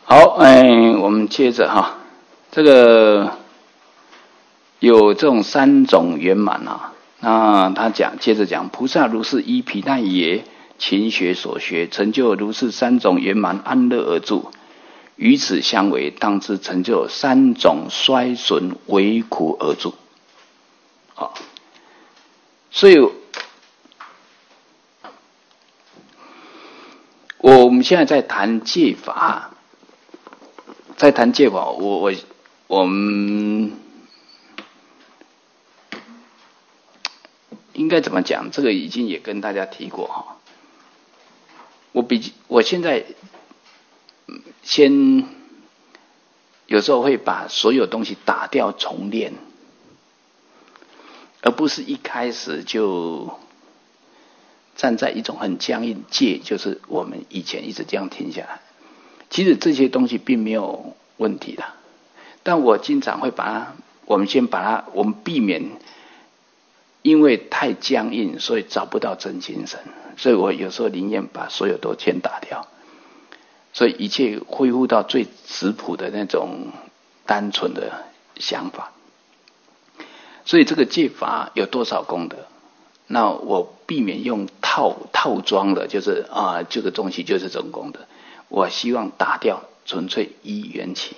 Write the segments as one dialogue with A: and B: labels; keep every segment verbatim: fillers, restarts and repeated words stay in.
A: 好，哎，我们接着哈，这个有这种三种圆满啊。那他讲，接着讲，菩萨如是依毗奈耶勤学所学，成就如是三种圆满，安乐而住。与此相违，当知成就三种衰损，为苦而住。好，所以我们现在在谈戒法。在谈戒法，我我我们应该怎么讲？这个已经也跟大家提过哈。我比我现在先有时候会把所有东西打掉重练，而不是一开始就站在一种很僵硬戒，就是我们以前一直这样听下来。其实这些东西并没有问题的，但我经常会把它，我们先把它，我们避免因为太僵硬，所以找不到真精神，所以我有时候宁愿把所有都先打掉，所以一切恢复到最质朴的那种单纯的想法。所以这个戒法有多少功德？那我避免用套套装的，就是啊，这个东西就是这种功德。我希望打掉纯粹依缘起。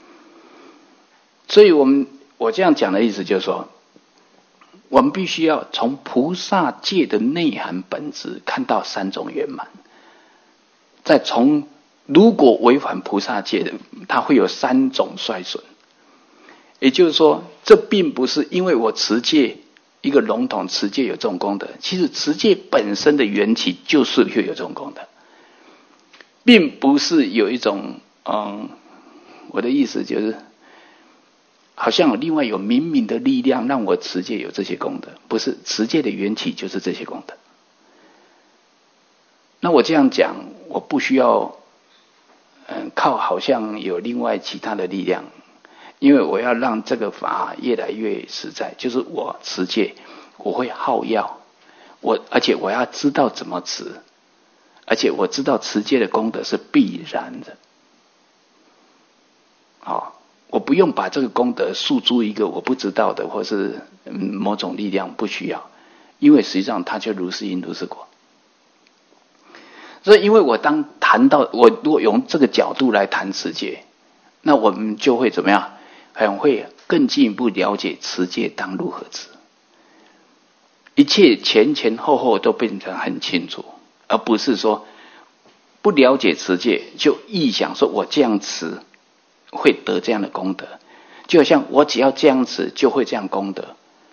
A: 所以我们我这样讲的意思就是说，我们必须要从菩萨戒的内涵本质看到三种圆满，再从如果违反菩萨戒的，它会有三种衰损。也就是说，这并不是因为我持戒一个笼统持戒有这种功德，其实持戒本身的缘起就是会有这种功德，并不是有一种嗯，我的意思就是好像有另外有冥冥的力量让我持戒有这些功德，不是，持戒的缘起就是这些功德。那我这样讲，我不需要嗯靠好像有另外其他的力量，因为我要让这个法越来越实在，就是我持戒我会耗药，我而且我要知道怎么持，而且我知道持戒的功德是必然的。好，我不用把这个功德诉诸一个我不知道的或是某种力量，不需要，因为实际上它就如是因如是果。所以因为我当谈到我如果用这个角度来谈持戒，那我们就会怎么样，很会更进一步了解持戒当如何持，一切前前后后都变成很清楚，而不是说不了解持戒就臆想说我这样持会得这样的功德，就好像我只要这样持就会这样功德。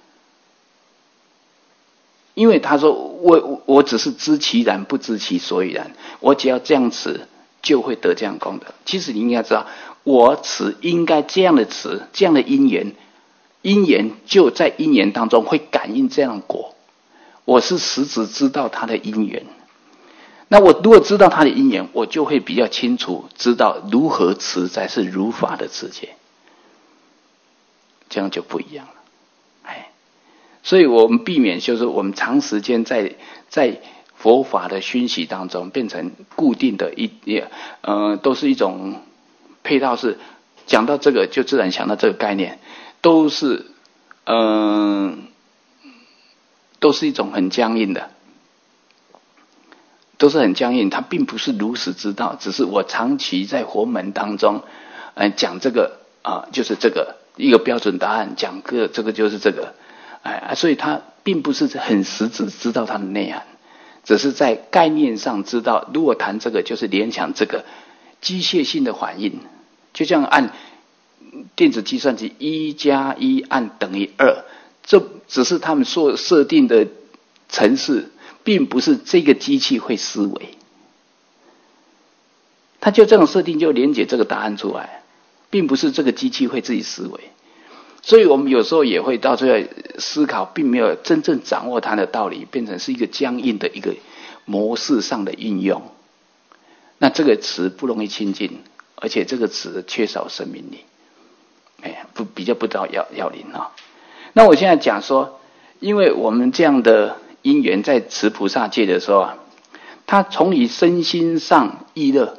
A: 因为他说我我只是知其然不知其所以然，我只要这样持就会得这样功德。其实你应该知道，我持应该这样的持，这样的因缘，因缘就在因缘当中会感应这样的果，我是实质知道它的因缘。那我如果知道它的因缘，我就会比较清楚知道如何持才是如法的持戒，这样就不一样了。哎，所以我们避免就是我们长时间在在佛法的熏习当中变成固定的一也呃都是一种配套，是讲到这个就自然想到这个概念，都是嗯、呃、都是一种很僵硬的，都是很僵硬，它并不是如实知道，只是我长期在佛门当中呃讲这个啊、呃、就是这个一个标准答案，讲个这个就是这个，哎，所以它并不是很实质知道它的内涵，只是在概念上知道，如果谈这个就是联想这个机械性的反应，就像按电子计算机一加一按等于二，这只是他们所设定的程式，并不是这个机器会思维，它就这种设定就连接这个答案出来，并不是这个机器会自己思维。所以我们有时候也会到最后思考，并没有真正掌握它的道理，变成是一个僵硬的一个模式上的应用。那这个词不容易亲近，而且这个词缺少生命力，哎，不比较不知道要要领啊。那我现在讲说，因为我们这样的因缘在持菩萨戒的时候啊，它从你身心上意乐，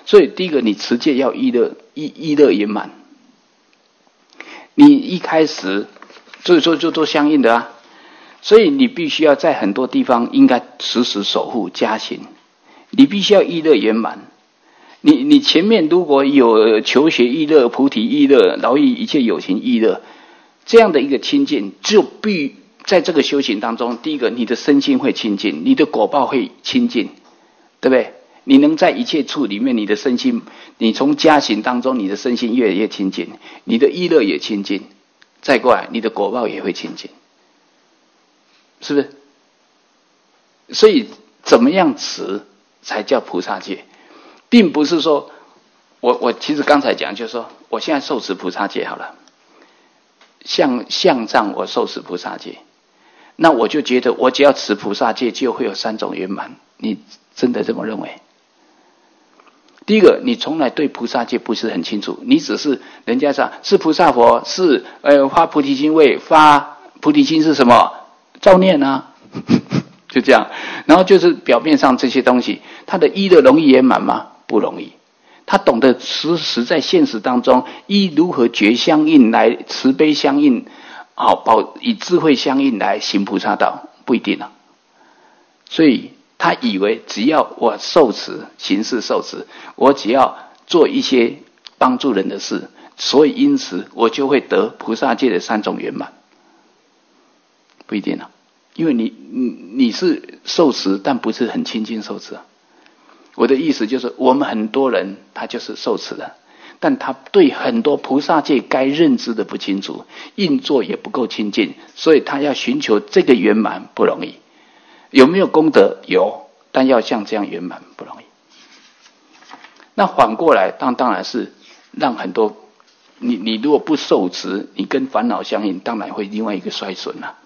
A: 所以第一个，你持戒要意乐意意乐圆满。你一开始，所以说就都相应的啊。所以你必须要在很多地方应该时时守护加行，你必须要意乐圆满。你你前面如果有求学意乐、菩提意乐、劳逸一切有情意乐这样的一个亲近，就必在这个修行当中，第一个你的身心会亲近，你的果报会亲近，对不对？你能在一切处里面，你的身心，你从加行当中，你的身心越来越亲近，你的意乐也亲近，再过来，你的果报也会亲近，是不是？所以怎么样持才叫菩萨戒，并不是说，我我其实刚才讲就是说，我现在受持菩萨戒好了，像像藏我受持菩萨戒，那我就觉得我只要持菩萨戒就会有三种圆满，你真的这么认为？第一个，你从来对菩萨戒不是很清楚，你只是人家说是菩萨佛，是呃发菩提心位，发菩提心是什么？照念啊，就这样。然后就是表面上这些东西，他的一的容易圆满吗？不容易。他懂得实实在现实当中，一如何觉相应来慈悲相应，啊、哦，保以智慧相应来行菩萨道，不一定啊。所以他以为只要我受持行事受持，我只要做一些帮助人的事，所以因此我就会得菩萨戒的三种圆满，不一定啊。因为你你你是受持，但不是很亲近受持啊。我的意思就是，我们很多人他就是受持的，但他对很多菩萨戒该认知的不清楚，硬做也不够亲近，所以他要寻求这个圆满不容易。有没有功德？有，但要像这样圆满不容易。那反过来，当当然是让很多你你如果不受持，你跟烦恼相应，当然会另外一个衰损了、啊。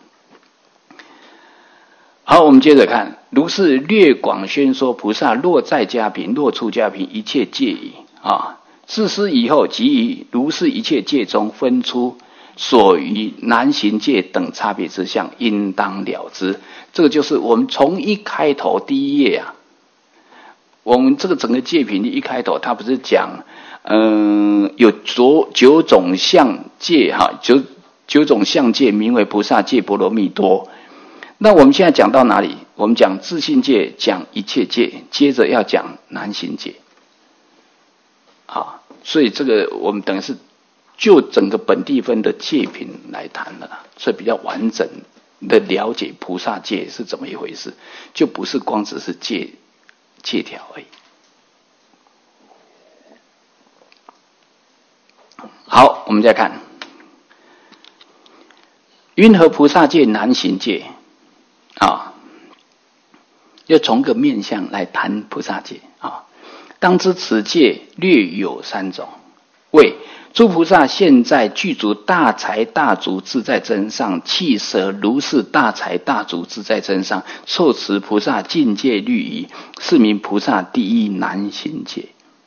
A: 好，我们接着看，如是略广宣说，菩萨若在家贫，若出家贫，一切戒矣啊。自思以后，即于如是一切戒中分出所于难行戒等差别之相，应当了之。这个就是我们从一开头第一页啊，我们这个整个戒品的一开头，它不是讲，嗯、呃，有九九种相戒哈，九九种相戒名为菩萨戒波罗蜜多。那我们现在讲到哪里？我们讲自信戒，讲一切戒，接着要讲难行戒。啊，所以这个我们等于是就整个本地分的戒品来谈了，所以比较完整的了解菩萨戒是怎么一回事，就不是光只是戒戒条而已。好，我们再看，云何菩萨戒难行戒？啊，要从个面向来谈菩萨戒啊。当知此戒略有三种，为诸菩萨现在具足大财大足自在真上，弃舍如是大财大足自在真上，受持菩萨境界律仪，是名菩萨第一难行戒。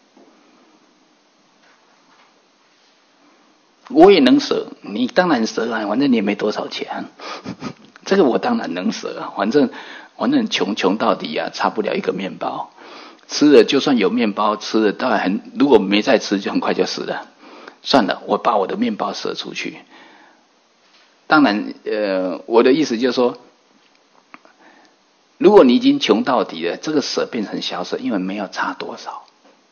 A: 我也能舍，你当然舍啊，反正你也没多少钱。这个我当然能舍啊，反正反正穷穷到底啊，差不了一个面包。吃了就算有面包吃了，当然很，如果没再吃就很快就死了。算了，我把我的面包舍出去。当然，呃，我的意思就是说，如果你已经穷到底了，这个舍变成小舍，因为没有差多少。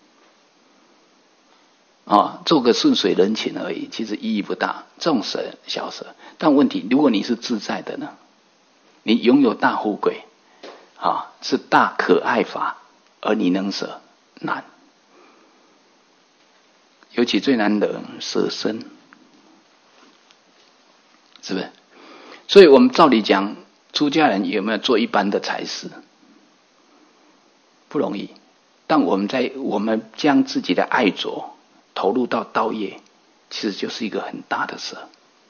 A: 啊、哦，做个顺水人情而已，其实意义不大。这种舍小舍，但问题，如果你是自在的呢？你拥有大富贵，啊、哦，是大可爱法，而你能舍难。尤其最难的舍身，是不是？所以我们照理讲，出家人有没有做一般的财事？不容易。但我们在我们将自己的爱着投入到道业，其实就是一个很大的舍，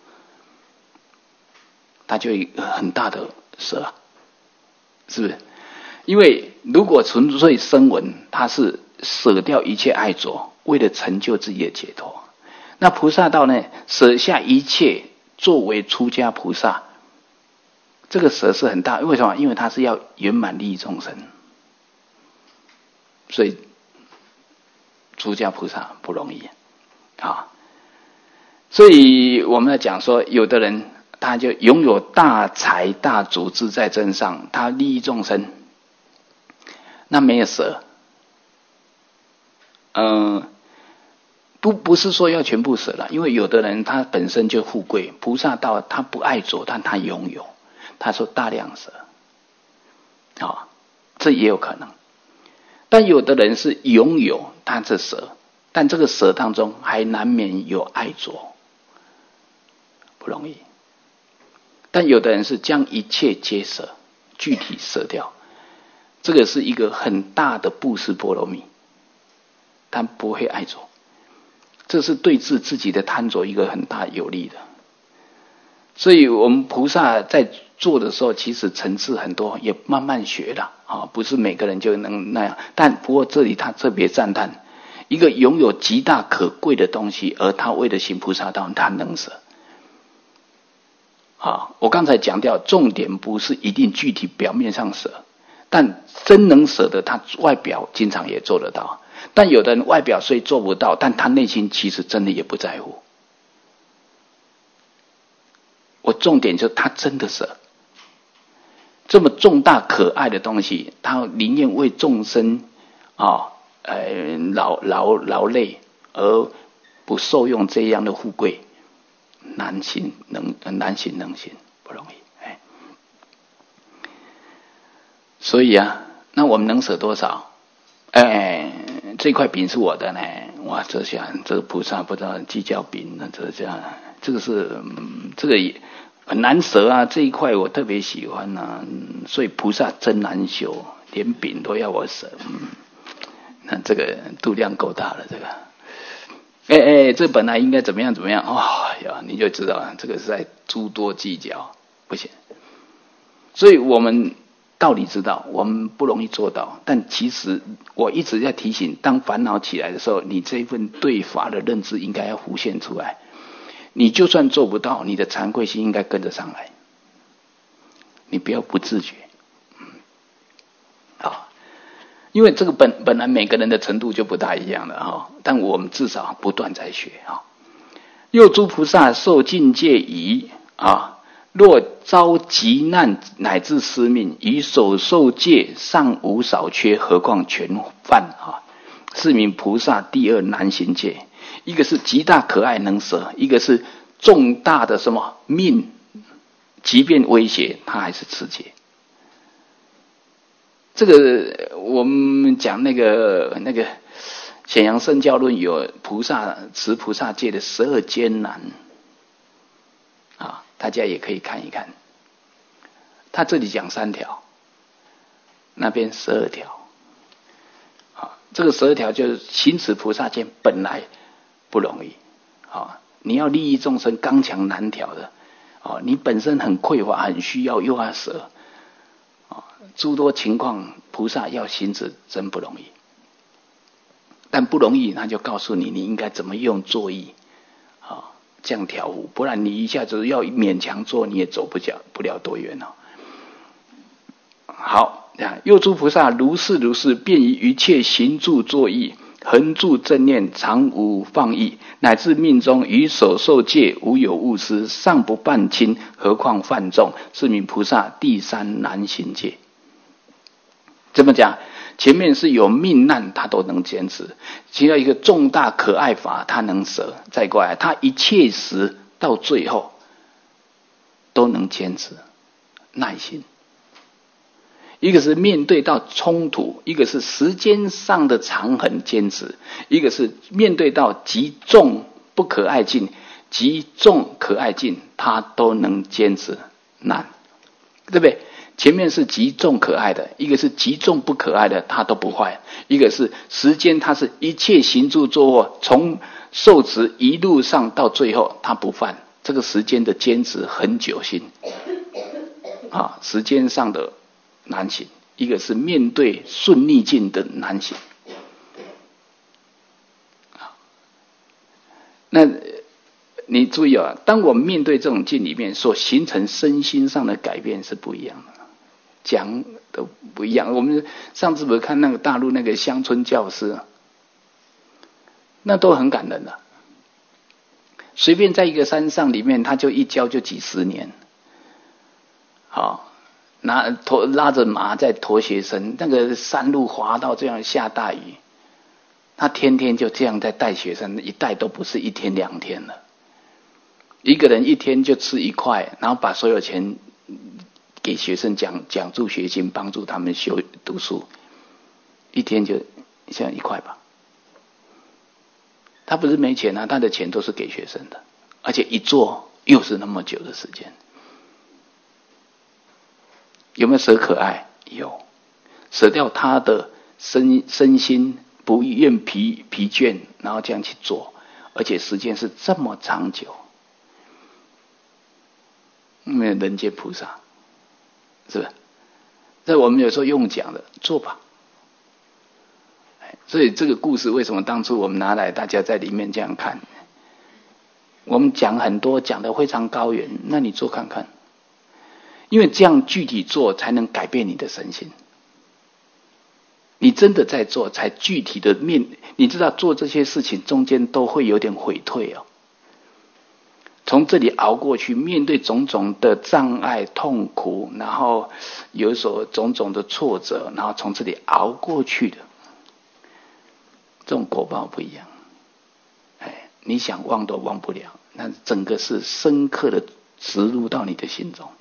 A: 它就一个很大的舍，是不是？因为如果纯粹声闻，它是舍掉一切爱着，为了成就自己的解脱。那菩萨道呢，舍下一切作为出家菩萨，这个舍是很大。为什么？因为它是要圆满利益众生，所以出家菩萨不容易啊。所以我们要讲说，有的人他就拥有大财大足自在真上，他利益众生，那没有舍。嗯、呃，不不是说要全部舍了，因为有的人他本身就富贵，菩萨道他不爱着，但他拥有，他说大量舍，啊、哦，这也有可能。但有的人是拥有，他是舍，但这个舍当中还难免有爱着，不容易。但有的人是将一切皆舍，具体舍掉，这个是一个很大的布施波罗蜜，但不会爱着，这是对治自己的贪着一个很大有利的。所以我们菩萨在做的时候，其实层次很多，也慢慢学了啊，不是每个人就能那样。但不过这里他特别赞叹，一个拥有极大可贵的东西，而他为了行菩萨道，他能舍。啊，我刚才强调，重点不是一定具体表面上舍，但真能舍的，他外表经常也做得到。但有的人外表虽做不到，但他内心其实真的也不在乎。我重点就是他真的舍，这么重大可爱的东西，他宁愿为众生啊，呃，劳劳劳累，而不受用这样的富贵。难行能难行能行不容易，哎，所以啊，那我们能舍多少？哎，这块饼是我的呢，哇，这下这个菩萨不知道计较饼，那这这样，这个是、嗯、这个也很难舍啊，这一块我特别喜欢啊，所以菩萨真难修，连饼都要我舍，嗯，那这个度量够大了，这个。哎哎，这本来应该怎么样怎么样，哦呀，你就知道了，这个是在诸多计较，不行。所以我们道理知道，我们不容易做到，但其实我一直在提醒，当烦恼起来的时候，你这一份对法的认知应该要浮现出来。你就算做不到，你的惭愧心应该跟着上来，你不要不自觉。好。因为这个本本来每个人的程度就不大一样了哈，但我们至少不断在学哈。又诸菩萨受尽戒仪啊，若遭急难乃至失命，以所受戒尚无少缺，何况全犯啊？是名菩萨第二难行戒。一个是极大可爱能舍，一个是重大的什么命，即便威胁他还是持戒。这个我们讲那个那个显扬圣教论有菩萨持菩萨戒的十二艰难啊，大家也可以看一看。他这里讲三条，那边十二条啊。这个十二条就是行持菩萨戒本来不容易啊，你要利益众生刚强难调的啊，你本身很匮乏很需要又要舍。诸多情况，菩萨要行持真不容易，但不容易，他就告诉你你应该怎么用作意啊，这样调伏，不然你一下子要勉强做，你也走不了不了多远了。好，又诸菩萨如是如是，便于一切行住作意，恒住正念，常无放逸，乃至命中于所受戒无有误失，尚不犯轻，何况犯重？是名菩萨第三难行戒。这么讲，前面是有命难他都能坚持，其他一个重大可爱法他能舍，再过来他一切时到最后都能坚持耐心。一个是面对到冲突，一个是时间上的长恒坚持，一个是面对到极重不可爱境，极重可爱境他都能坚持难，对不对？前面是极重可爱的，一个是极重不可爱的，他都不坏；一个是时间，他是一切行住坐卧，从受持一路上到最后，他不犯。这个时间的坚持很久心啊，时间上的难行，一个是面对顺逆境的难行。那你注意啊，当我们面对这种境里面，所形成身心上的改变是不一样的。讲都不一样。我们上次不是看那个大陆那个乡村教师， 那都很感人的。随便在一个山上里面，他就一教就几十年。好，拿拖拉着马在驮学生，那个山路滑到这样下大雨，他天天就这样在带学生，一带都不是一天两天了。一个人一天就吃一块，然后把所有钱给学生讲讲助学金，帮助他们修读书，一天就像一块吧。他不是没钱啊，他的钱都是给学生的，而且一做又是那么久的时间。有没有舍可爱？有，舍掉他的身身心，不愿疲疲倦，然后这样去做，而且时间是这么长久。没有人间菩萨，是不是？这我们有时候用讲的，做吧。所以这个故事为什么当初我们拿来大家在里面这样看？我们讲很多，讲得非常高远，那你做看看，因为这样具体做才能改变你的身心。你真的在做，才具体的面，你知道做这些事情中间都会有点悔退哦。从这里熬过去，面对种种的障碍、痛苦，然后有所种种的挫折，然后从这里熬过去的，这种果报不一样。哎，你想忘都忘不了，那整个是深刻的植入到你的心中。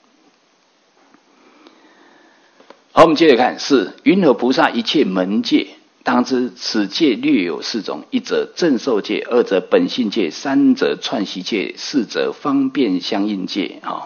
A: 好，我们接着看，是云何菩萨一切门界，当知此界略有四种：一则正受界，二则本性界，三则串习界，四则方便相应界。啊，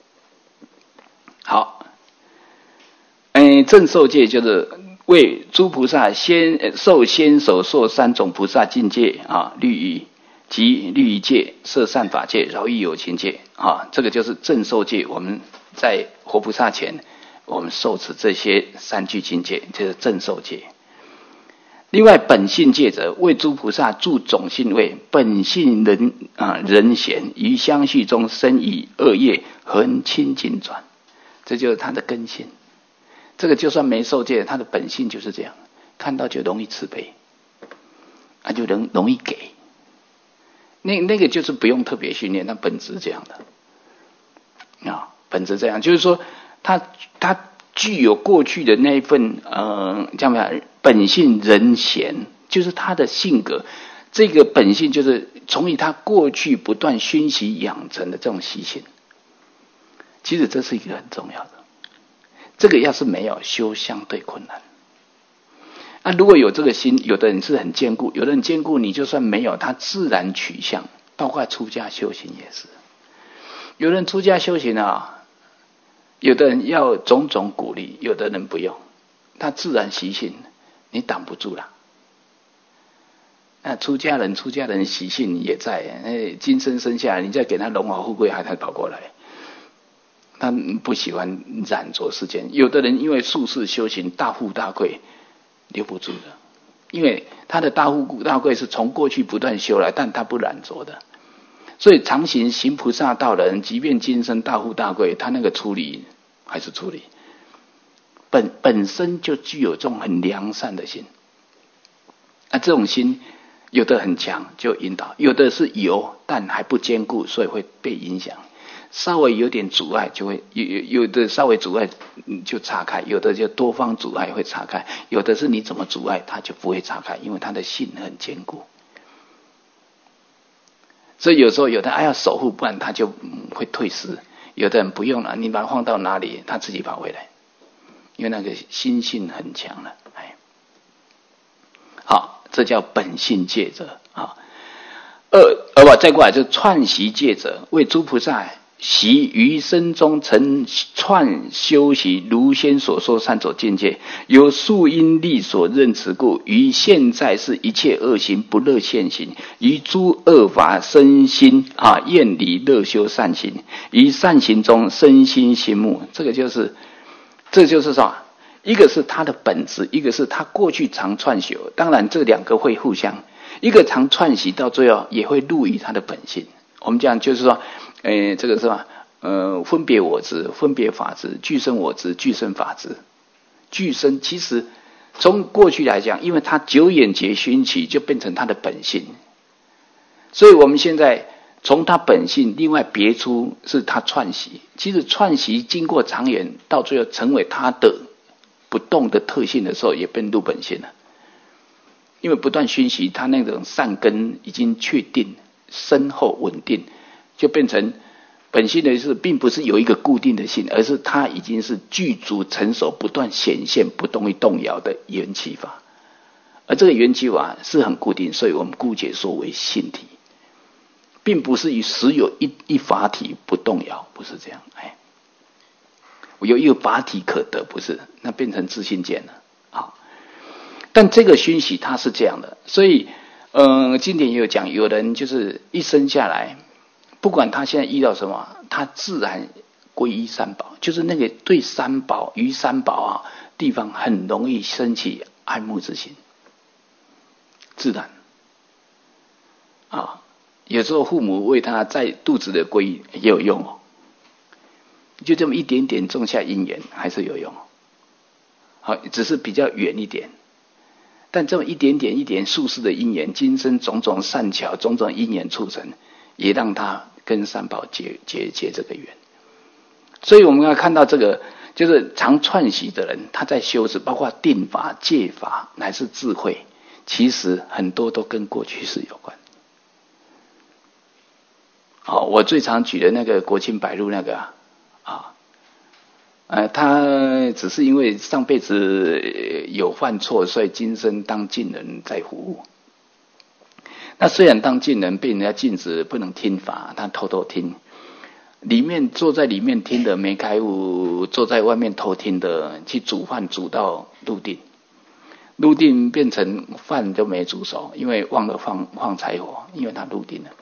A: 好，哎，正受界就是为诸菩萨先受先手受三种菩萨境界啊，律仪及律仪界、摄善法界、饶益有情界啊，这个就是正受界。我们在活菩萨前，我们受持这些三具境界，就是正受界。另外本性界者，为诸菩萨住种性位，本性人啊人贤，于相续中生以恶业恒清净转，这就是他的根性。这个就算没受戒，他的本性就是这样，看到就容易慈悲，他就能容易给。那那个就是不用特别训练，那本质这样的啊，本质这样，就是说他他具有过去的那一份呃，这样讲本性人贤，就是他的性格，这个本性就是从于他过去不断熏习养成的这种习性。其实这是一个很重要的，这个要是没有修，相对困难。那、啊、如果有这个心，有的人是很坚固，有的人坚固你就算没有，他自然取向，包括出家修行也是。有人出家修行啊。有的人要种种鼓励，有的人不用，他自然习性，你挡不住了。那出家人，出家人习性也在，哎，今生生下来，你再给他荣华富贵，还他跑过来。他不喜欢染着世间。有的人因为宿世修行，大富大贵，留不住的，因为他的大富大贵是从过去不断修来，但他不染着的。所以常行行菩萨道的人，即便今生大富大贵，他那个处理还是处理，本本身就具有这种很良善的心。啊，这种心有的很强，就引导；有的是有，但还不坚固，所以会被影响。稍微有点阻碍，就会有有的稍微阻碍就岔开，有的就多方阻碍会岔开，有的是你怎么阻碍，它就不会岔开，因为它的性很坚固。所以有时候有的哎要守护，不然他就、嗯、会退失。有的人不用了，你把它放到哪里，他自己跑回来，因为那个心性很强了。哎，好，这叫本性戒者啊。二而不再过来就是串习戒者，为诸菩萨习余生中曾串修习如先所说三种境界，由数因力所认持故，于现在是一切恶行不乐现行，于诸恶法身心啊厌离乐修善行，于善行中身心心目。这个就是这就是什么？一个是他的本质，一个是他过去常串修。当然这两个会互相，一个常串习到最后也会入于他的本性。我们讲就是说诶，这个是吧？呃，分别我执，分别法执，俱生我执，俱生法执。俱生其实从过去来讲，因为他九眼结熏起，就变成他的本性，所以我们现在从他本性另外别出是他串习。其实串习经过长远，到最后成为他的不动的特性的时候，也变入本性了。因为不断熏习，他那种善根已经确定、深厚、稳定，就变成本性的是，并不是有一个固定的性，而是它已经是具足成熟、不断显现、不动于动摇的缘起法。而这个缘起法是很固定，所以我们姑且说为性体，并不是以实有一一法体不动摇，不是这样。哎，有一个法体可得，不是，那变成自性见了。好，但这个熏习它是这样的，所以，嗯、呃，经典也有讲，有人就是一生下来。不管他现在遇到什么，他自然皈依三宝，就是那个对三宝于三宝啊地方很容易升起爱慕之心，自然啊。有时候父母为他在肚子的皈依也有用哦，就这么一点点种下因缘还是有用，好，只是比较远一点。但这么一点点一点宿世的因缘，今生种种善巧，种种因缘促成。也让他跟三宝结结结这个缘，所以我们要看到这个，就是常串习的人，他在修持，包括定法、戒法，乃至智慧，其实很多都跟过去世有关。好、哦，我最常举的那个国清白露那个啊，啊，呃，他只是因为上辈子有犯错，所以今生当近人在服务。那虽然当近人被人家禁止不能听法，他偷偷听，里面坐在里面听的没开悟，坐在外面偷听的去煮饭煮到入定，入定变成饭都没煮熟，因为忘了放放柴火，因为他入定了。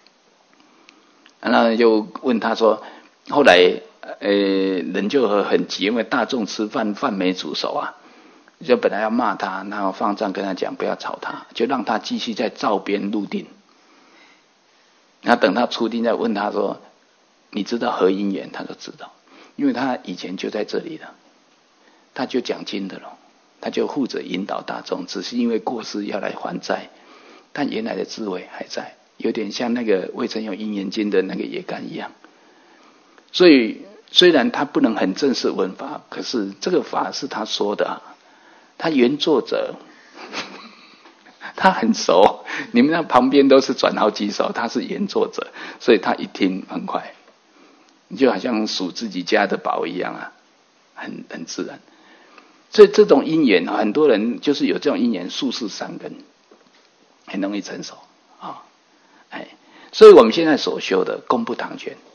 A: 那就问他说，后来呃人就很急，因为大众吃饭饭没煮熟啊。就本来要骂他，然后方丈跟他讲不要吵他，就让他继续在灶边入定。然后等他出定再问他说，你知道何因缘？他说知道，因为他以前就在这里了，他就讲经的了，他就负责引导大众，只是因为过世要来还债，但原来的智慧还在，有点像那个未曾有因缘经的那个野干一样。所以虽然他不能很正式闻法，可是这个法是他说的啊，他原作者他很熟，你们那旁边都是转好几首，他是原作者，所以他一听很快，就好像数自己家的宝一样啊，很很自然。所以这种因缘，很多人就是有这种因缘，宿世善根很容易成熟啊。哎，所以我们现在所修的功不唐捐。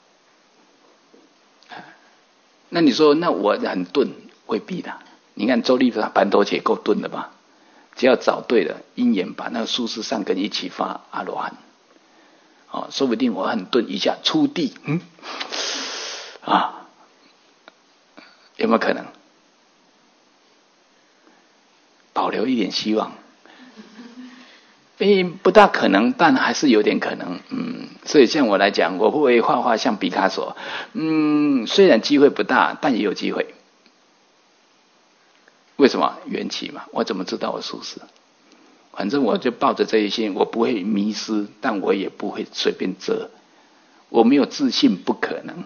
A: 那你说，那我很钝，未必的。你看周立盘头且够钝的吧？只要找对了因缘，把那个宿世善根一起发阿罗汉，哦，说不定我很钝一下出地，嗯，啊，有没有可能？保留一点希望，诶，不大可能，但还是有点可能，嗯，所以像我来讲，我会不会画画像毕卡索？嗯，虽然机会不大，但也有机会。为什么？缘起嘛，我怎么知道我宿世？反正我就抱着这一心，我不会迷失，但我也不会随便遮，我没有自信，不可能。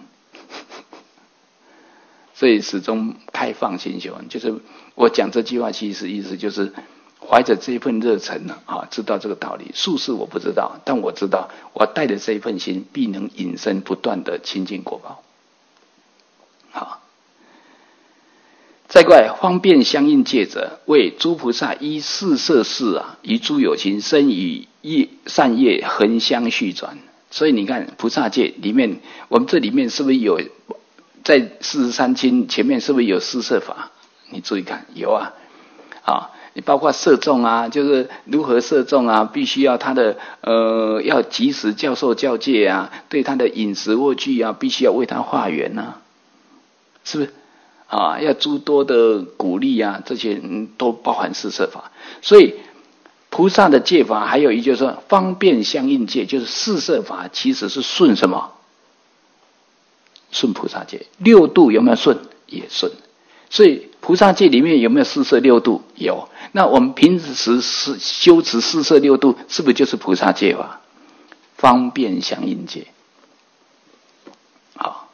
A: 所以始终开放心修，就是我讲这句话，其实意思就是怀着这份热忱呢，啊，知道这个道理。宿世我不知道，但我知道，我带着这一份心，必能引生不断的清净果报。好。再过来，方便相应戒者，为诸菩萨依四摄事啊，与诸有情生与业善业恒相续转。所以你看，菩萨戒里面，我们这里面是不是有在四十三经前面是不是有四摄法？你注意看，有啊，啊，你包括摄众啊，就是如何摄众啊，必须要他的呃要及时教授教戒啊，对他的饮食卧具啊，必须要为他化缘啊，是不是？啊，要诸多的鼓励啊，这些都包含四摄法。所以菩萨的戒法还有一就是说方便相应戒，就是四摄法其实是顺什么？顺菩萨戒。六度有没有顺？也顺。 所以菩萨戒里面有没有四摄六度？有。那我们平时是修持四摄六度，是不是就是菩萨戒法？方便相应戒。好，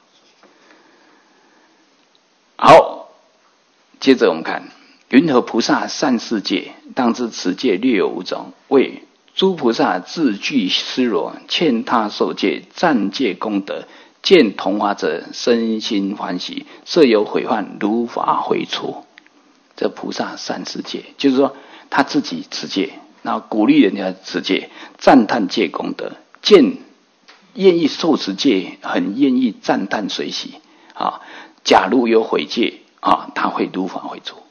A: 好，接着我们看云何菩萨善事戒，当知此戒略有五种，为诸菩萨自具施罗，欠他受戒，暂戒功德，见同法者身心欢喜，设有毁患，如法回出。这菩萨善事戒，就是说他自己持戒，然后鼓励人家持戒，赞叹戒功德，见愿意受持戒，很愿意赞叹随喜啊。假如有毁戒啊，他会如法回出。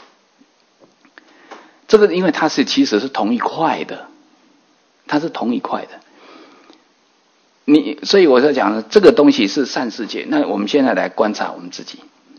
A: 这个因为它是其实是同一块的，它是同一块的。你所以我在讲呢，这个东西是善事戒。那我们现在来观察我们自己，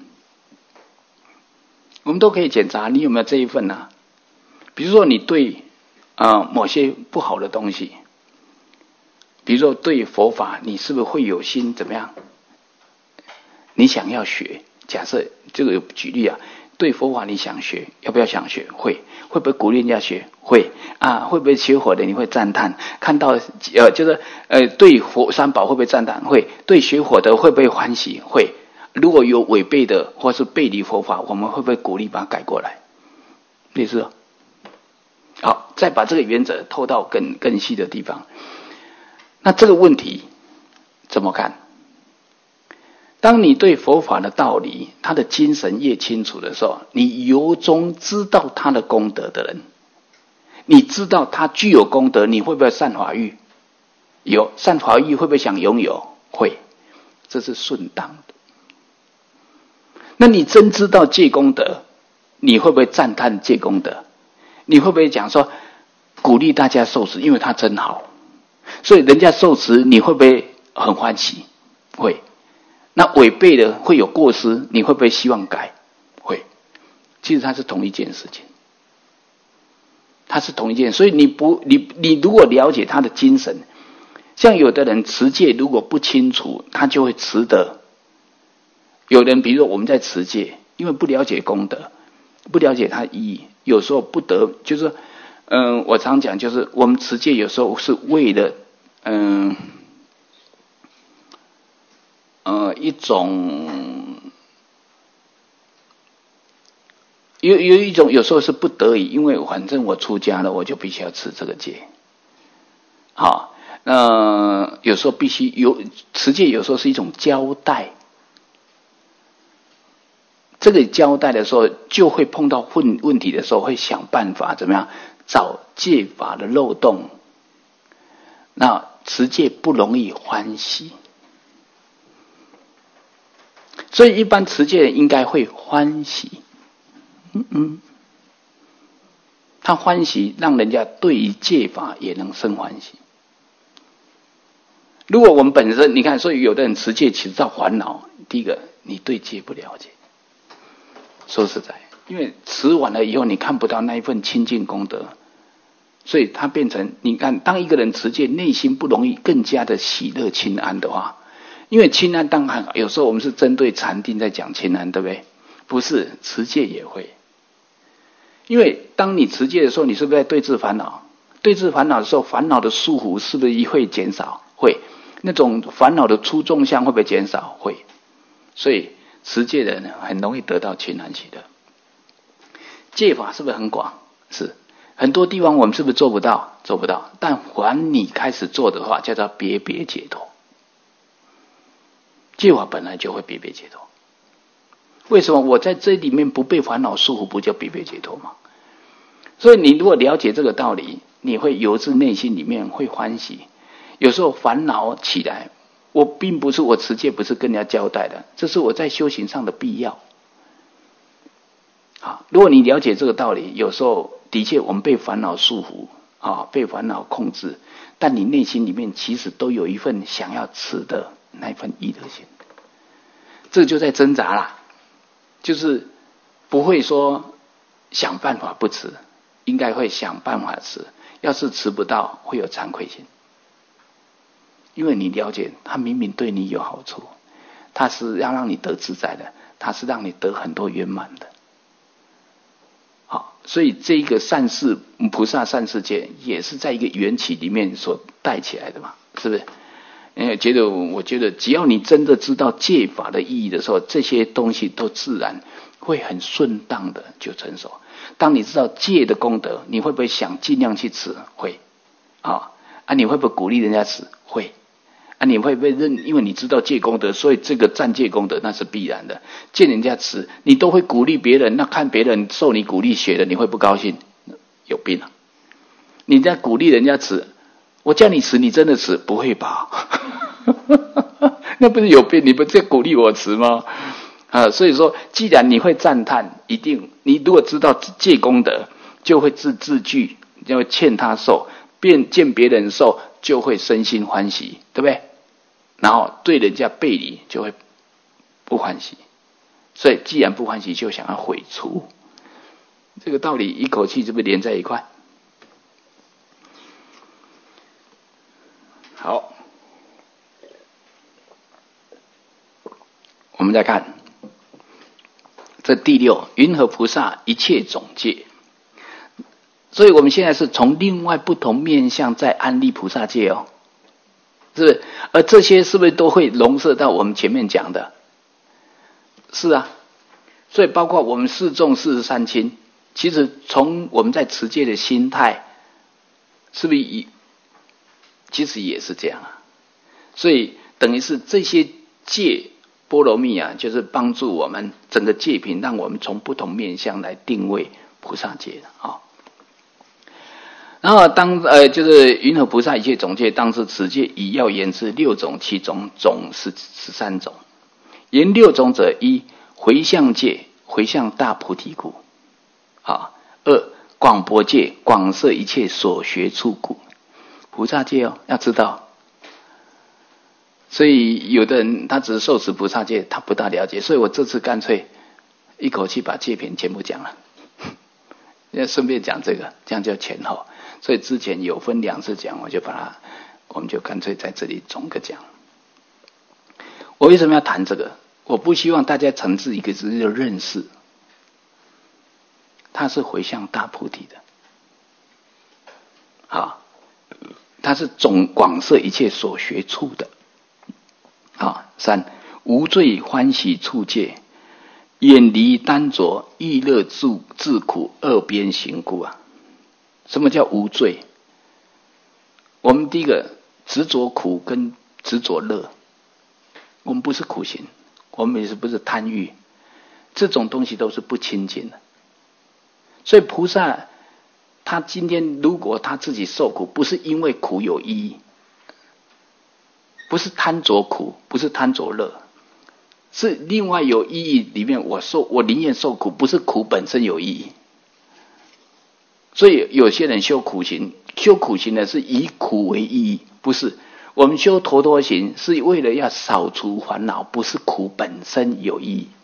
A: 我们都可以检查你有没有这一份啊。比如说你对啊、呃、某些不好的东西，比如说对佛法，你是不是会有心怎么样？你想要学，假设这个举例啊，对佛法你想学，要不要想学？会，会不会鼓励人家学？会啊，会不会学佛的你会赞叹？看到呃，就是呃，对佛三宝会不会赞叹？会，对学佛的会不会欢喜？会。如果有违背的或是背离佛法，我们会不会鼓励把它改过来？类似。好，再把这个原则透到更更细的地方。那这个问题怎么看？当你对佛法的道理，他的精神越清楚的时候，你由衷知道他的功德的人，你知道他具有功德，你会不会善法欲？有善法欲，会不会想拥有？会，这是顺当的。那你真知道戒功德，你会不会赞叹戒功德？你会不会讲说鼓励大家受持，因为他真好，所以人家受持，你会不会很欢喜？会。那违背的会有过失，你会不会希望改？会。其实它是同一件事情，它是同一件，所以你不，你你如果了解他的精神，像有的人持戒如果不清楚，他就会持得。有人比如说我们在持戒，因为不了解功德，不了解它意义，有时候不得，就是嗯、呃，我常讲就是我们持戒有时候是为了嗯。呃，一种有有一种有时候是不得已，因为反正我出家了，我就必须要持这个戒。好，那、呃、有时候必须有持戒，有时候是一种交代。这个交代的时候，就会碰到问问题的时候，会想办法怎么样找戒法的漏洞。那持戒不容易欢喜。所以一般持戒人应该会欢喜，嗯嗯，他欢喜让人家对于戒法也能生欢喜。如果我们本身你看，所以有的人持戒其实造烦恼。第一个，你对戒不了解。说实在，因为持完了以后，你看不到那一份清净功德，所以他变成你看，当一个人持戒，内心不容易更加的喜乐清安的话。因为清安当然有时候我们是针对禅定在讲清安，对不对？不是，持戒也会。因为当你持戒的时候，你是不是在对治烦恼？对治烦恼的时候，烦恼的束缚是不是会减少？会。那种烦恼的出众相会不会减少？会。所以持戒的人很容易得到清安喜乐。戒法是不是很广？是。很多地方我们是不是做不到？做不到。但凡你开始做的话，叫做别别解脱。戒法本来就会别别解脱。为什么我在这里面不被烦恼束缚，不叫别别解脱吗？所以你如果了解这个道理，你会由自内心里面会欢喜。有时候烦恼起来，我并不是我持戒不是跟人家交代的，这是我在修行上的必要。好，如果你了解这个道理，有时候的确我们被烦恼束缚啊，被烦恼控制，但你内心里面其实都有一份想要持的那一份意乐心，这就在挣扎啦，就是不会说想办法不持，应该会想办法持。要是持不到，会有惭愧心，因为你了解他明明对你有好处，他是要让你得自在的， 它是让你得很多圆满的。好，所以这个善事菩萨善事戒也是在一个缘起里面所带起来的嘛，是不是？因为觉得我觉得只要你真的知道戒法的意义的时候，这些东西都自然会很顺当的就成熟。当你知道戒的功德，你会不会想尽量去持？会。啊啊，你会不会鼓励人家持？会。啊，你会不会认？因为你知道戒功德，所以这个占戒功德那是必然的。见人家持，你都会鼓励别人，那看别人受你鼓励学的，你会不高兴？有病啊！你在鼓励人家持，我叫你持，你真的持？不会吧？那不是有病？你不在鼓励我持吗？啊，所以说，既然你会赞叹，一定你如果知道戒功德，就会自自具，就会欠他受，便见别人受，就会身心欢喜，对不对？然后对人家背离，就会不欢喜。所以，既然不欢喜，就想要毁除。这个道理一口气是不是连在一块？好，我们再看这第六，云何菩萨一切总戒。所以我们现在是从另外不同面向在安立菩萨戒哦，是不是？而这些是不是都会笼摄到我们前面讲的？是啊，所以包括我们四众四十三亲，其实从我们在持戒的心态，是不是以其实也是这样啊？所以等于是这些戒波罗蜜啊，就是帮助我们整个戒品，让我们从不同面向来定位菩萨戒的啊。然后当呃就是云何菩萨一切总戒，当知此戒以要言之六种七种总是十三种。言六种者，一回向戒，回向大菩提故。啊，二广博戒，广摄一切所学处故。菩萨戒哦，要知道。所以有的人他只是受持菩萨戒，他不大了解，所以我这次干脆一口气把戒品全部讲了，要顺便讲这个，这样就前后。所以之前有分两次讲，我就把它，我们就干脆在这里总个讲。我为什么要谈这个？我不希望大家层次一个字就认识，它是回向大菩提的，啊，它是总广摄一切所学处的。啊，三无罪欢喜处戒，远离单着，欲乐自自苦，二边行故啊。什么叫无罪？我们第一个执着苦跟执着乐，我们不是苦行，我们也是不是贪欲，这种东西都是不清净的。所以菩萨他今天如果他自己受苦，不是因为苦有意义，不是贪着苦，不是贪着乐，是另外有意义里面，我受我宁愿受苦，不是苦本身有意义。所以有些人修苦行，修苦行呢是以苦为意义，不是。我们修陀罗行是为了要扫除烦恼，不是苦本身有意义，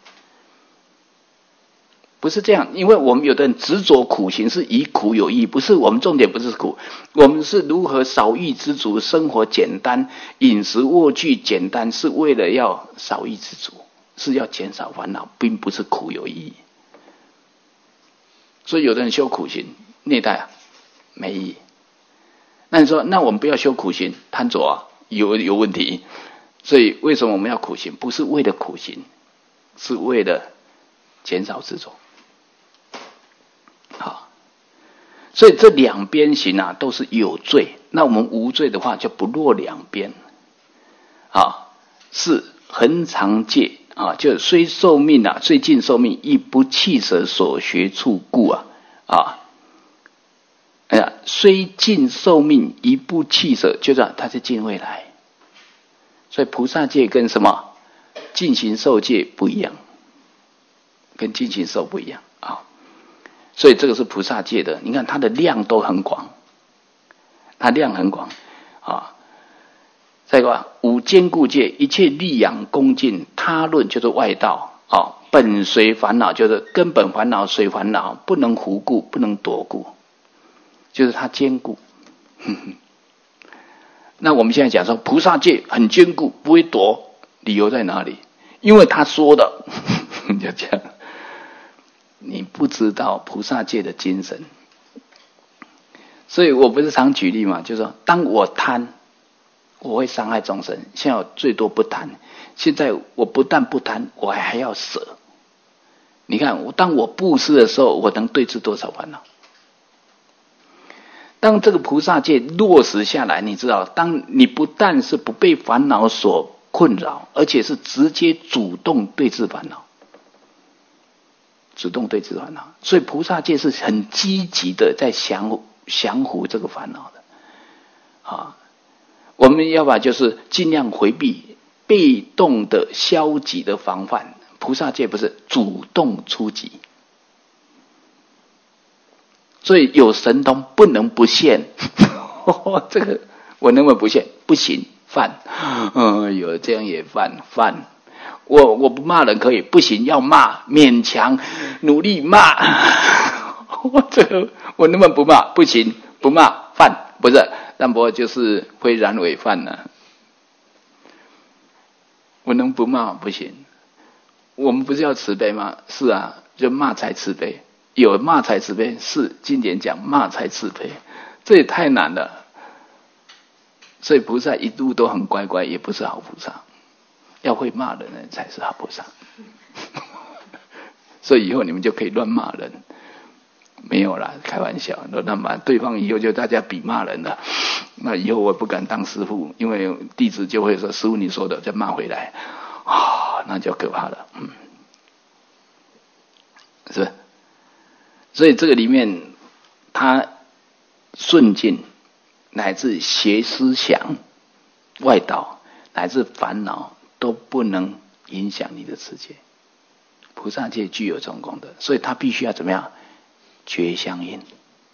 A: 不是这样。因为我们有的人执着苦行是以苦有意义，不是。我们重点不是苦，我们是如何少欲知足，生活简单，饮食卧具简单，是为了要少欲知足，是要减少烦恼，并不是苦有意义。所以有的人修苦行虐待啊，没意义。那你说，那我们不要修苦行，贪着啊，有有问题。所以为什么我们要苦行？不是为了苦行，是为了减少执着。好，所以这两边行啊，都是有罪。那我们无罪的话，就不落两边。啊，是恒常戒啊，就虽寿命啊，虽尽寿命，亦不弃舍所学处故啊啊。哎呀，虽尽寿命，一不弃舍，就是它是尽未来。所以菩萨戒跟什么尽行受戒不一样，跟尽行受不一样啊。所以这个是菩萨戒的，你看它的量都很广，它量很广啊。再一个，五坚固戒，一切利养恭敬，他论就是外道啊。本随烦恼就是根本烦恼随烦恼，不能胡故，不能夺故。就是它坚固。呵呵，那我们现在讲说菩萨戒很坚固，不会夺，理由在哪里？因为他说的，呵呵， 就这样。你不知道菩萨界的精神，所以我不是常举例嘛，就是说，当我贪，我会伤害众生。现在我最多不贪，现在我不但不贪，我还要舍。你看，我当我布施的时候，我能对治多少烦恼？当这个菩萨戒落实下来，你知道，当你不但是不被烦恼所困扰，而且是直接主动对治烦恼，主动对治烦恼。所以菩萨戒是很积极的在降降服这个烦恼的。啊，我们要把就是尽量回避被动的消极的防范。菩萨戒不是主动出击。所以有神通不能不现，这个我能不能不现？不行，犯。嗯，有这样也犯犯。我我不骂人可以，不行，要骂，勉强努力骂。这个我能不能不骂？不行，不骂犯，不是，但不过就是会染违犯呢、啊。我能不骂不行？我们不是要慈悲吗？是啊，就骂才慈悲。有骂才慈悲，是经典讲骂才慈悲，这也太难了。所以菩萨一路都很乖乖，也不是好菩萨。要会骂人的才是好菩萨。所以以后你们就可以乱骂人，没有啦，开玩笑。那么对方以后就大家比骂人了，那以后我不敢当师父，因为弟子就会说：“师父你说的，再骂回来啊，那就可怕了。”嗯，是不是？所以这个里面，他顺境乃至邪思想、外道乃至烦恼都不能影响你的持戒。菩萨戒具有这种功德，所以他必须要怎么样？觉相应。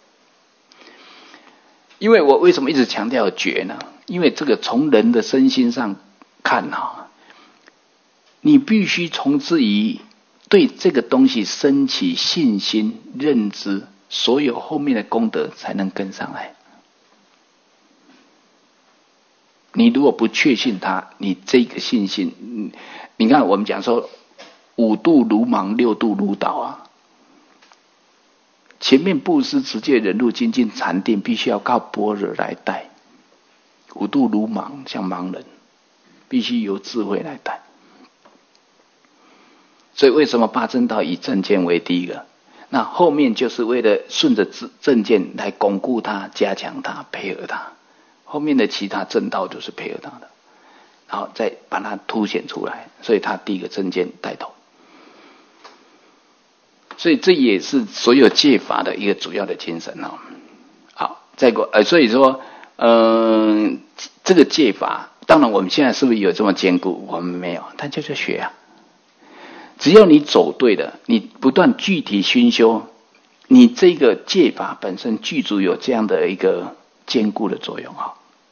A: 因为我为什么一直强调觉呢？因为这个从人的身心上看啊，你必须从自于对这个东西升起信心、认知，所有后面的功德才能跟上来。你如果不确信它，你这个信心，你看我们讲说五度如盲，六度如导啊。前面布施、持戒、忍辱、精进、禅定，必须要靠般若来带。五度如盲，像盲人，必须由智慧来带。所以为什么八正道以正见为第一个？那后面就是为了顺着正见来巩固它、加强它、配合它。后面的其他正道就是配合它的，然后再把它凸显出来。所以他第一个正见带头。所以这也是所有戒法的一个主要的精神哦。好，再过呃，所以说，嗯、呃，这个戒法，当然我们现在是不是有这么坚固？我们没有，但就是学啊。只要你走对了，你不断具体熏修，你这个戒法本身具足有这样的一个坚固的作用啊。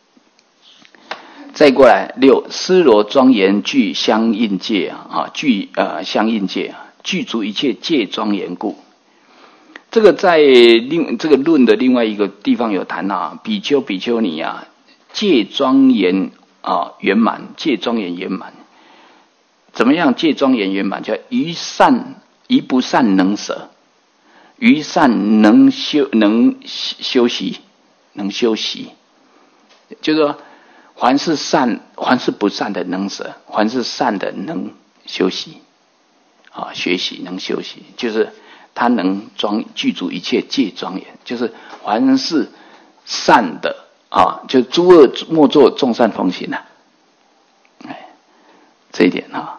A: 再过来六，施罗庄严具相应戒啊，具呃相应戒啊，具足一切戒庄严故。这个在另这个论的另外一个地方有谈啊，比丘比丘尼啊，戒庄严啊圆满，戒庄严圆满。怎么样戒庄严圆满？叫于善于不善能舍，于善能修能修习，能修习，就是说，凡是善，凡是不善的能舍，凡是善的能修习，啊，学习能修习，就是他能庄具足一切戒庄严，就是凡是善的啊，就诸恶莫作，众善奉行啊，哎，这一点啊。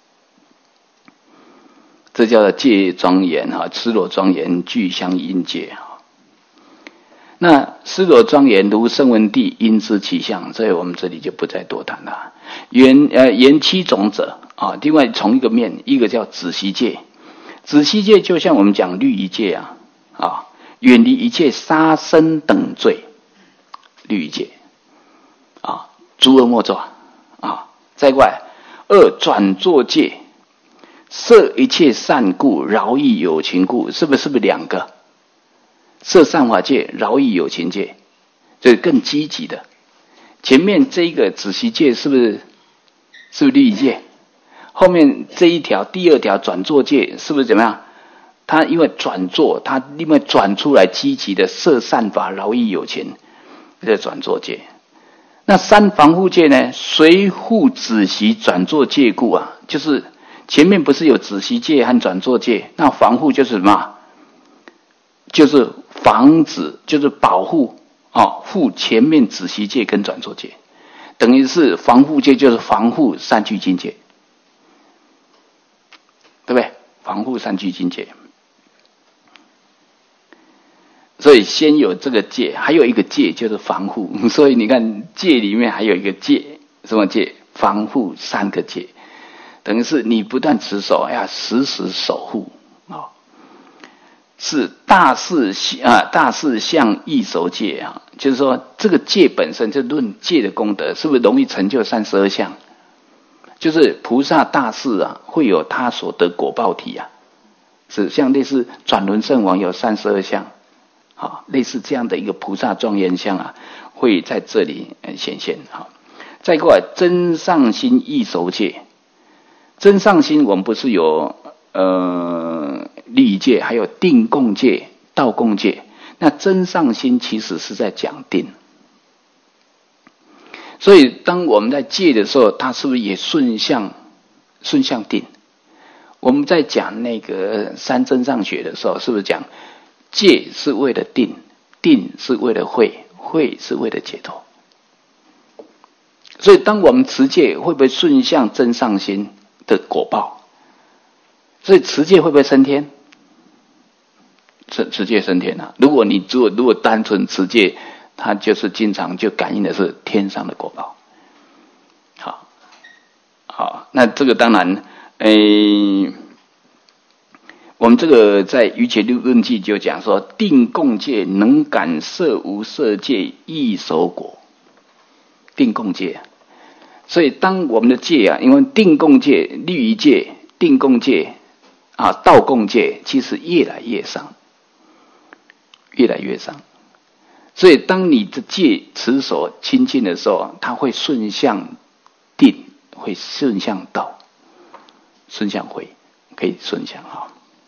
A: 这叫做戒庄严哈，施罗庄严具相应戒哈。那施罗庄严如声闻地应知其相，所以我们这里就不再多谈了。言呃言七种者啊，另外从一个面，一个叫止息戒，止息戒就像我们讲律仪戒啊啊，远离一切杀生等罪，律仪戒啊，诸恶莫作啊。再过来二转作戒。摄一切善故，饶益有情故，是不是？是不是两个？摄善法戒，饶益有情戒，这是更积极的。前面这个止息戒是不是？是不是律仪戒？ 后面这一条第二条转作戒是不是怎么样？他因为转作，他因为转出来积极的摄善法，饶益有情，这转作戒。那三防护戒呢？随护止息转作戒故啊，就是前面不是有止息戒和转作戒，那防护就是什么？就是防止，就是保护哦，护前面止息戒跟转作戒，等于是防护戒就是防护三聚境界，对不对？防护三聚境界。所以先有这个戒，还有一个戒就是防护。所以你看戒里面还有一个戒，什么戒？防护三个戒，等于是你不断持守，要时时守护啊、哦。是大事啊，大事相易守戒啊，就是说这个戒本身就论戒的功德，是不是容易成就三十二相？就是菩萨大事啊，会有他所得果报体啊，是像类似转轮圣王有三十二相。啊，类似这样的一个菩萨庄严相啊，会在这里显现。好，再过来真上心易守戒，真上心我们不是有呃利益戒，还有定共戒、道共戒。那真上心其实是在讲定，所以当我们在戒的时候，它是不是也顺向顺向定？我们在讲那个三真上学的时候，是不是讲？戒是为了定，定是为了慧，慧是为了解脱。所以当我们持戒，会不会顺向真上心的果报？所以持戒会不会升天？持持戒升天啊！如果你如果如果单纯持戒，它就是经常就感应的是天上的果报。好，好，那这个当然，诶。我们这个在《瑜伽论记》就讲说，定共戒能感色无色界易守果。定共戒，所以当我们的戒啊，因为定共戒、律仪戒、定共戒啊、道共戒，其实越来越上，越来越上。所以当你的戒持守清净的时候，它会顺向定，会顺向道，顺向慧，可以顺向哈。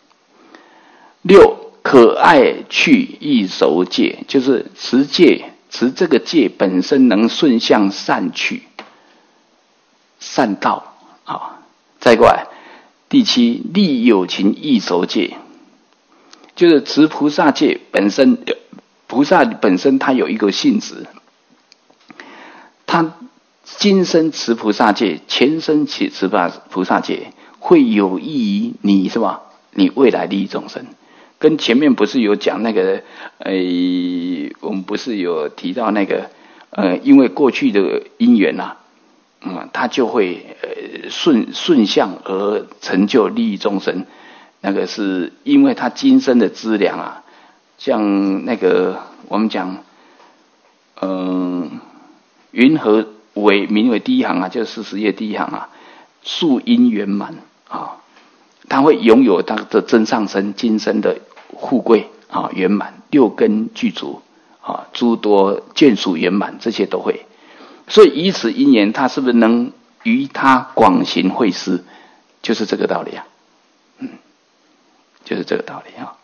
A: 六可爱去易守戒，就是持戒，持这个戒本身能顺向善去、善道啊。再过来，第七利有情易守戒，就是持菩萨戒本身，菩萨本身它有一个性质，他今生持菩萨戒，前生持持菩萨戒，会有益于你是吧？你未来利益众生。跟前面不是有讲那个，呃，我们不是有提到那个，呃，因为过去的因缘啊，嗯，他就会呃顺顺向而成就利益众生。那个是因为他今生的资粮啊，像那个我们讲，嗯、呃，云何为名为第一行啊，就是四十页第一行啊，树因圆满啊。他会拥有他的真上身今生的富贵啊圆满，六根具足啊，诸多眷属圆满，这些都会。所以以此因缘，他是不是能于他广行惠施？就是这个道理啊，嗯，就是这个道理啊。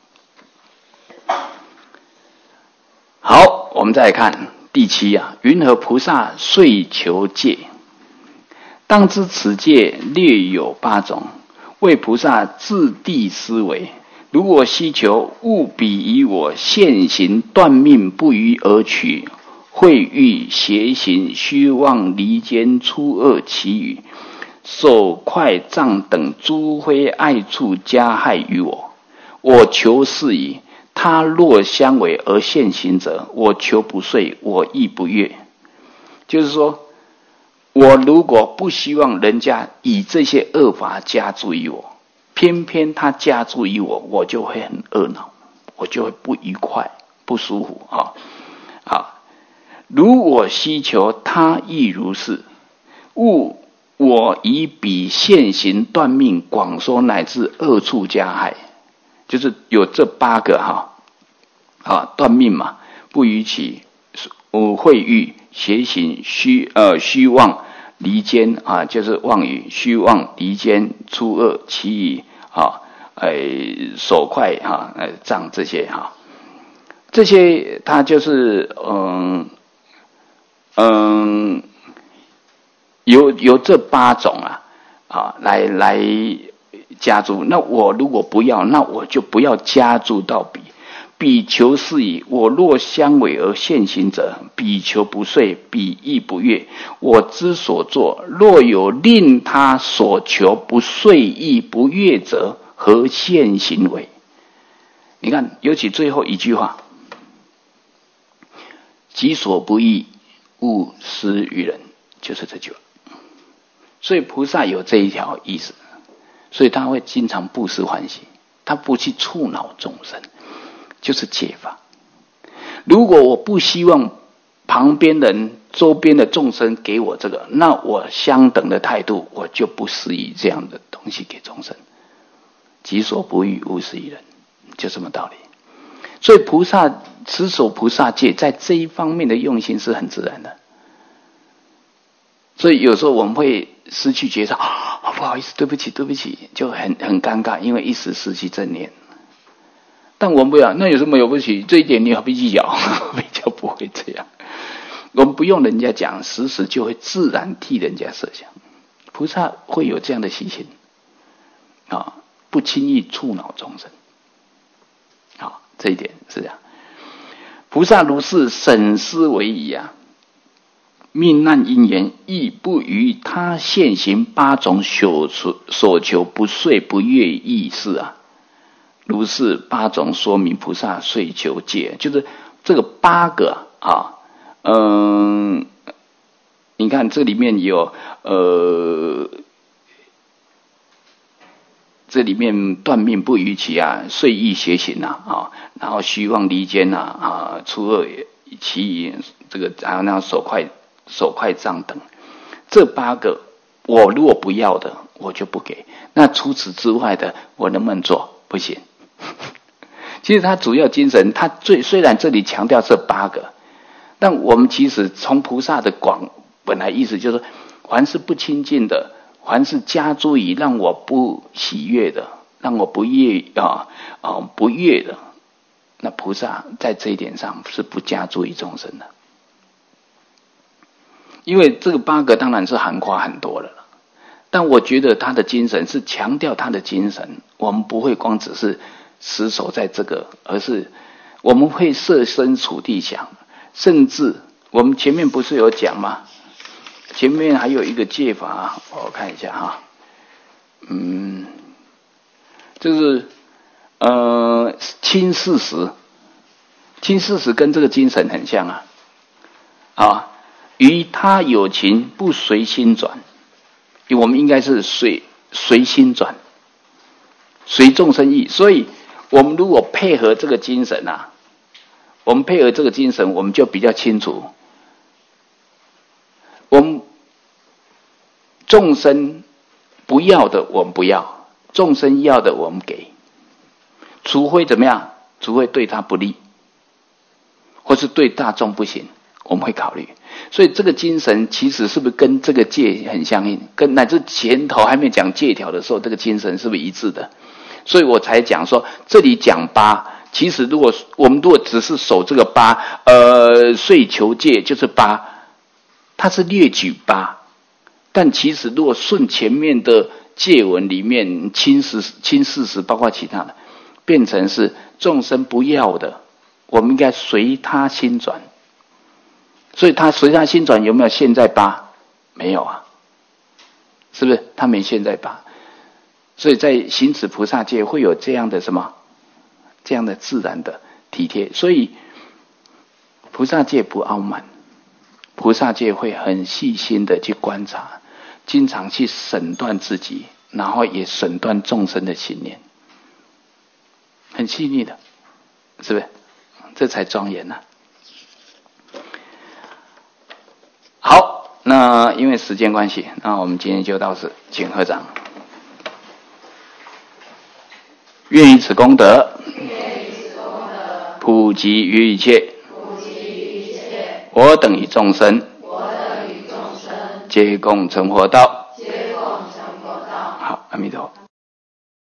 A: 好，我们再来看第七啊，云何菩萨遂求戒？当知此戒略有八种。为菩萨自地思维，如果希求，务彼于我现行断命不渝而取，秽欲邪行虚妄离间粗恶其余，手快杖等诸非爱处加害于我，我求是矣。他若相违而现行者，我求不遂，我亦不悦。就是说，我如果不希望人家以这些恶法加诸于我，偏偏他加诸于我，我就会很懊恼，我就会不愉快、不舒服啊！啊，如我希求，他亦如是。勿我以彼现行断命广说乃至恶处加害，就是有这八个哈啊断命嘛，不逾其秽欲邪行虚呃虚妄离间啊，就是妄语、虚妄、离间、粗恶、绮语啊，哎，手快哈，呃，障这些哈，这些它就是嗯嗯，由由这八种啊啊来来加注。那我如果不要，那我就不要加注到彼。彼求是矣，我若相违而现行者，彼求不遂，彼亦不悦。我之所作，若有令他所求不遂亦不悦者，何现行为？你看，尤其最后一句话，己所不欲，勿施于人，就是这句话。所以菩萨有这一条意思，所以他会经常布施欢喜，他不去触恼众生，就是戒法。如果我不希望旁边人、周边的众生给我这个，那我相等的态度，我就不施以这样的东西给众生。己所不欲，勿施于人，就这么道理。所以菩萨持守菩萨戒，在这一方面的用心是很自然的。所以有时候我们会失去觉察，啊，不好意思，对不起，对不起，就很很尴尬，因为一时失去正念。但我们不要，那有什么了不起？这一点你何必计较？比较不会这样。我们不用人家讲，时时就会自然替人家设想。菩萨会有这样的习性啊，不轻易触恼众生。好，这一点是这样。菩萨如是审思为宜啊，命难因缘亦不于他现行八种所所求不遂不悦意事啊。如是八种说明菩萨遂求戒，就是这个八个啊，嗯，你看这里面有呃，这里面断命不逾期啊，遂意邪行啊，啊，然后虚妄离间啊，啊，粗恶绮语，这个还有那手快手快障等，这八个我如果不要的，我就不给。那除此之外的，我能不能做？不行。其实他主要精神，他最虽然这里强调这八个，但我们其实从菩萨的广本来意思就是，凡是不亲近的，凡是加诸于让我不喜悦的，让我不悦啊啊不悦的，那菩萨在这一点上是不加诸于众生的。因为这个八个当然是涵括很多了，但我觉得他的精神是强调他的精神，我们不会光只是死守在这个，而是我们会设身处地想，甚至我们前面不是有讲吗？前面还有一个戒法，我看一下哈，嗯，就是呃亲事实，亲事实跟这个精神很像啊，啊，于他有情不随心转，我们应该是随随心转，随众生意，所以我们如果配合这个精神啊，我们配合这个精神，我们就比较清楚，我们众生不要的我们不要，众生要的我们给，除非怎么样？除非对他不利，或是对大众不行，我们会考虑。所以这个精神其实是不是跟这个戒很相应？跟乃至前头还没讲戒条的时候，这个精神是不是一致的？所以我才讲说，这里讲八，其实如果我们如果只是守这个八，呃，遂求戒就是八，它是略举八，但其实如果顺前面的戒文里面亲事亲事实，包括其他的，变成是众生不要的，我们应该随他心转。所以他随他心转有没有现在八？没有啊，是不是？他没现在八。所以在行持菩萨戒会有这样的什么？这样的自然的体贴。所以菩萨戒不傲慢，菩萨戒会很细心的去观察，经常去审断自己，然后也审断众生的信念，很细腻的，是不是？这才庄严啊。好，那因为时间关系，那我们今天就到此，请合掌。愿以此功德，普及于一切，我等与众生皆共成佛道。